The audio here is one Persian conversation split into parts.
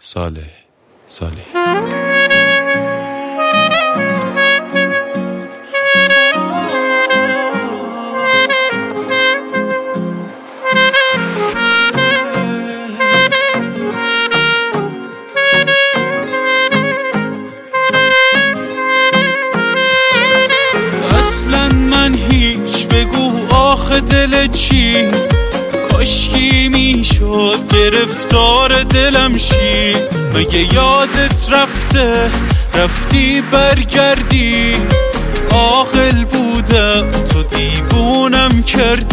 صالح اصلا من هیچ بگو آخه دل چی کاشکی میشد گرفتار دلم شی مگه یادت رفتی برگردی عاقل بودم تو دیوونم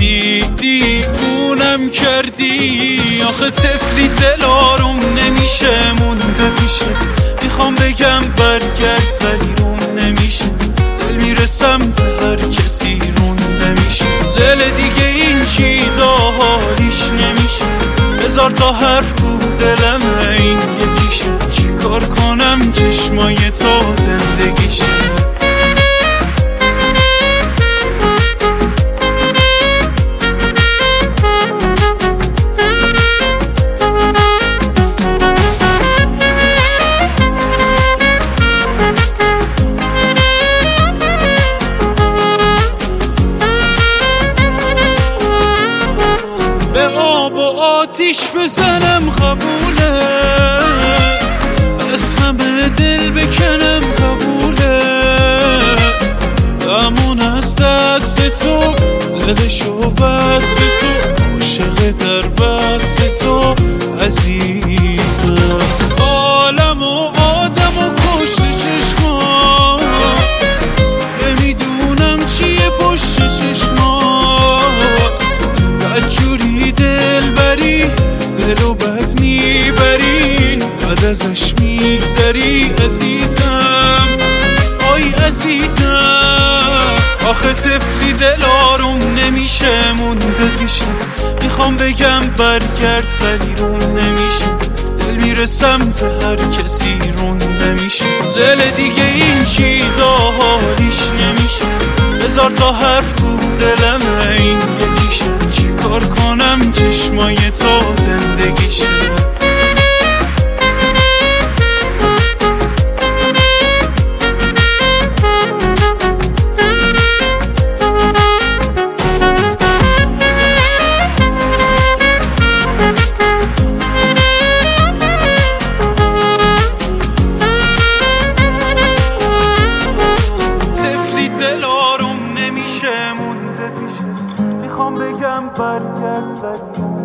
کردی آخه طفلی دل آروم نمیشه مونده پیشت میخوام بگم برگرد ولی روم نمیشه دل میره سمت هر کسی رونده میشه دل دیگه این چیزا حالیش نمیشه هزار تا حرف تو دلمه این یکیشه چی کار کنم چشمای تو زندگیشه به آب و آتیش بزنم قبوله اسمم دل بکنم قبوله دمون از دست تو دلشو بست تو عاشق در بست تو عزیزم عالم و آدم و کشت چشمات نمیدونم چیه پشت چشمات بدجوری دل بری دلو بد میبری بعد ازش میگذری عزیزم آی عزیزم آخه طفلی دل آروم نمیشه مونده پیشت میخوام بگم برگرد ولی روم نمیشه دل میره سمت هر کسی رونده میشه دل دیگه این چیزا حالیش نمیشه هزار تا حرف تو دلمه این یکیشه چی کار کنم چشمای تو زندگیشه دل آروم نمیشه مونده پیشت میخوام بگم برگرد